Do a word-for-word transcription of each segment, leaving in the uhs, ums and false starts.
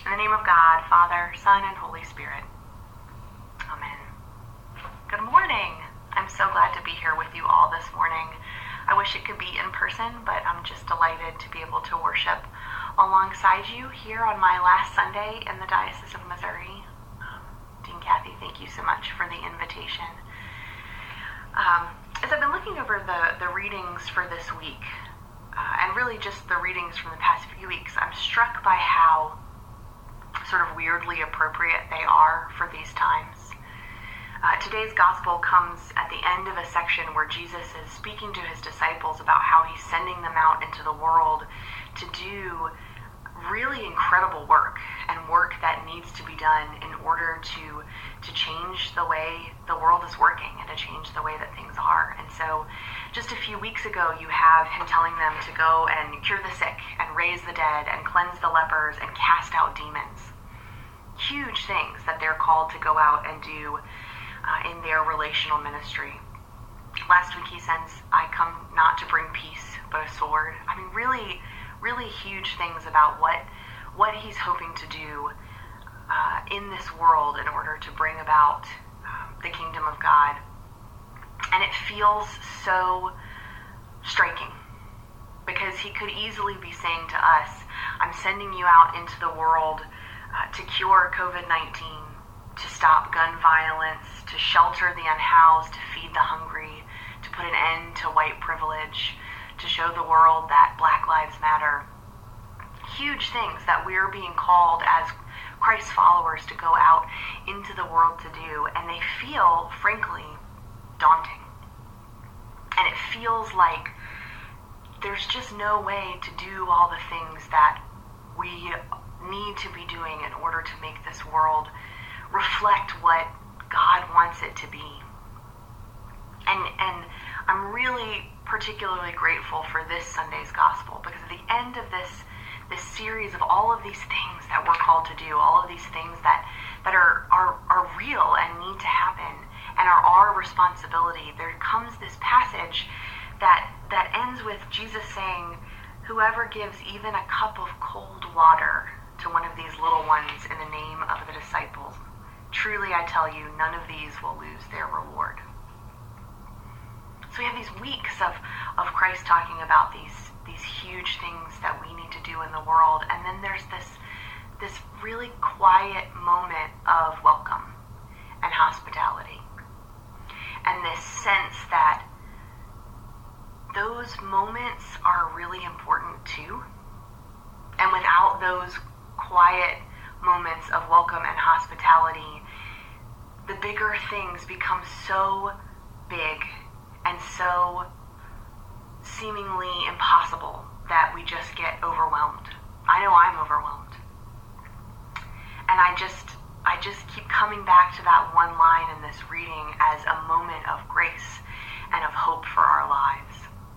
In the name of God, Father, Son, and Holy Spirit. Amen. Good morning. I'm so glad to be here with you all this morning. I wish it could be in person, but I'm just delighted to be able to worship alongside you here on my last Sunday in the Diocese of Missouri. Um, Dean Kathy, thank you so much for the invitation. Um, as I've been looking over the, the readings for this week, uh, and really just the readings from the past few weeks, I'm struck by how sort of weirdly appropriate they are for these times. Uh, today's gospel comes at the end of a section where Jesus is speaking to his disciples about how he's sending them out into the world to do really incredible work, and work that needs to be done in order to to change the way the world is working and to change the way that things are. And so just a few weeks ago, you have him telling them to go and cure the sick and raise the dead and cleanse the lepers and cast out demons. Huge things that they're called to go out and do uh, in their relational ministry. Last week he sends, I come not to bring peace, but a sword. I mean, really, really huge things about what what he's hoping to do uh, in this world in order to bring about um, the kingdom of God. And it feels so striking, because he could easily be saying to us, I'm sending you out into the world Uh, to cure covid nineteen, to stop gun violence, to shelter the unhoused, to feed the hungry, to put an end to white privilege, to show the world that Black Lives Matter. Huge things that we're being called as Christ followers to go out into the world to do, and they feel, frankly, daunting. And it feels like there's just no way to do all the things that we need to be doing in order to make this world reflect what God wants it to be. And and I'm really particularly grateful for this Sunday's gospel, because at the end of this this series of all of these things that we're called to do, all of these things that that are are, are real and need to happen and are our responsibility, there comes this passage that that ends with Jesus saying, whoever gives even a cup of cold water to one of these little ones in the name of the disciples, truly I tell you, none of these will lose their reward. So we have these weeks of, of Christ talking about these these huge things that we need to do in the world, and then there's this this really quiet moment of welcome and hospitality, and this sense that those moments are really important too. And without those quiet moments of welcome and hospitality, the bigger things become so big and so seemingly impossible that we just get overwhelmed. I know I'm overwhelmed. And I just I just keep coming back to that one line in this reading as a moment of grace and of hope for our lives.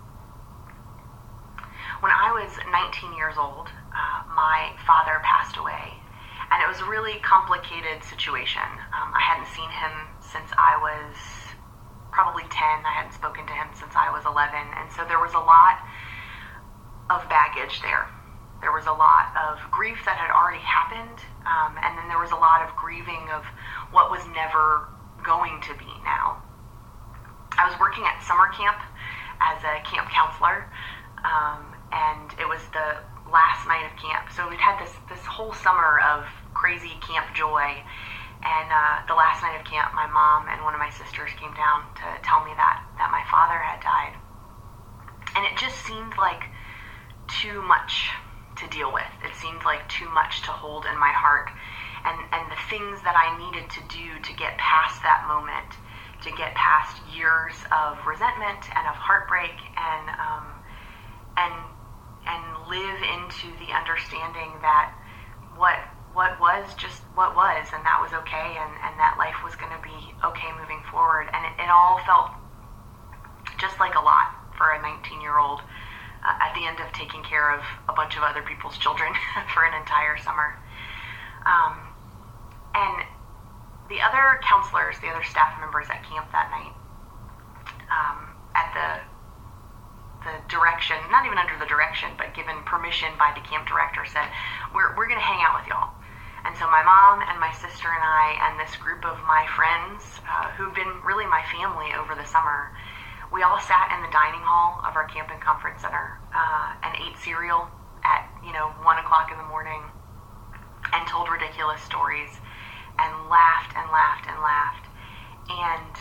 When I was nineteen years old, uh, my father passed away, and it was a really complicated situation. Um, I hadn't seen him since I was probably ten. I hadn't spoken to him since I was eleven, and so there was a lot of baggage there. There was a lot of grief that had already happened, um, and then there was a lot of grieving of what was never going to be now. I was working at summer camp as a camp counselor, um, and it was the last night of camp. So we'd had this this whole summer of crazy camp joy, and uh, the last night of camp, my mom and one of my sisters came down to tell me that that my father had died, and it just seemed like too much to deal with. It seemed like too much to hold in my heart, and and the things that I needed to do to get past that moment, to get past years of resentment and of heartbreak, and um, and and live into the understanding that what what was just what was, and that was okay, and, and that life was going to be okay moving forward. And it, it all felt just like a lot for a nineteen-year-old uh, at the end of taking care of a bunch of other people's children for an entire summer. Um, and the other counselors, the other staff members at camp that night, um, at the the direction, not even under the direction, but given permission by the camp director, said, we're we're going to hang out with y'all. And so my mom and my sister and I and this group of my friends, uh, who've been really my family over the summer, we all sat in the dining hall of our camp and conference center uh, and ate cereal at, you know, one o'clock in the morning and told ridiculous stories and laughed and laughed and laughed. And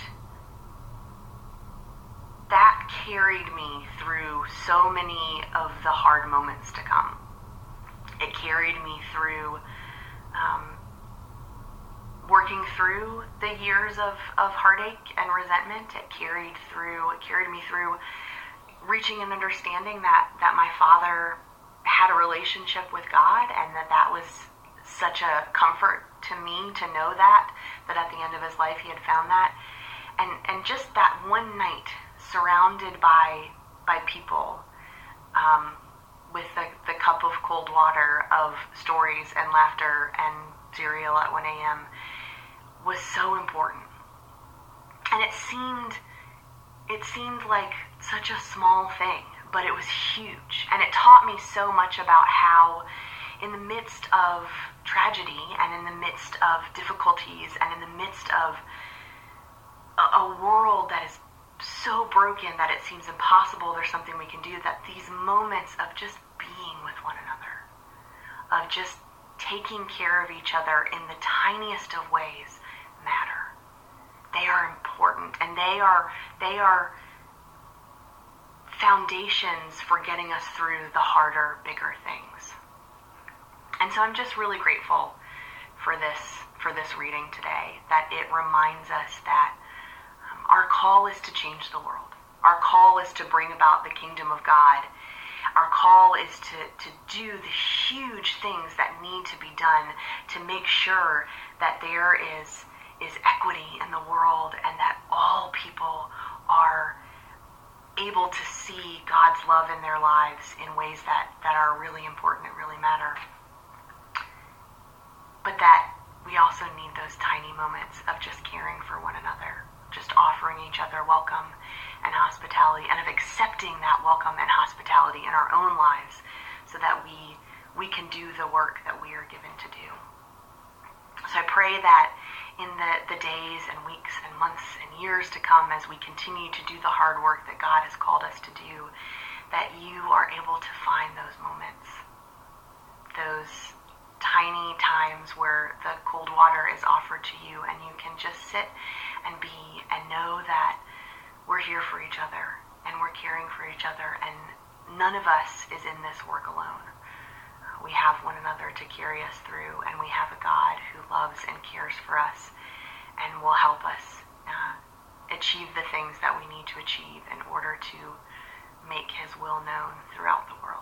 that carried me through so many of the hard moments to come. It carried me through um, working through the years of, of heartache and resentment. It carried through, it carried me through reaching an understanding that, that my father had a relationship with God, and that that was such a comfort to me to know that, that at the end of his life he had found that. And, and just that one night, surrounded by by people, um, with the, the cup of cold water of stories and laughter and cereal at one a.m. was so important. And it seemed it seemed like such a small thing, but it was huge. And it taught me so much about how, in the midst of tragedy and in the midst of difficulties and in the midst of a, a world that is so broken that it seems impossible there's something we can do, that these moments of just being with one another, of just taking care of each other in the tiniest of ways, matter. They are important, and they are they are foundations for getting us through the harder, bigger things. And so I'm just really grateful for this for this reading today, that it reminds us that our call is to change the world. Our call is to bring about the kingdom of God. Our call is to, to do the huge things that need to be done to make sure that there is, is equity in the world, and that all people are able to see God's love in their lives in ways that, that are really important and really matter. But that we also need those tiny moments of just caring for one another, just offering each other welcome and hospitality, and of accepting that welcome and hospitality in our own lives, so that we we can do the work that we are given to do. So I pray that in the, the days and weeks and months and years to come, as we continue to do the hard work that God has called us to do, that you are able to find those moments, those tiny times where the cold water is offered to you and you can just sit and be and know that we're here for each other and we're caring for each other, and none of us is in this work alone. We have one another to carry us through, and we have a God who loves and cares for us and will help us uh, achieve the things that we need to achieve in order to make his will known throughout the world.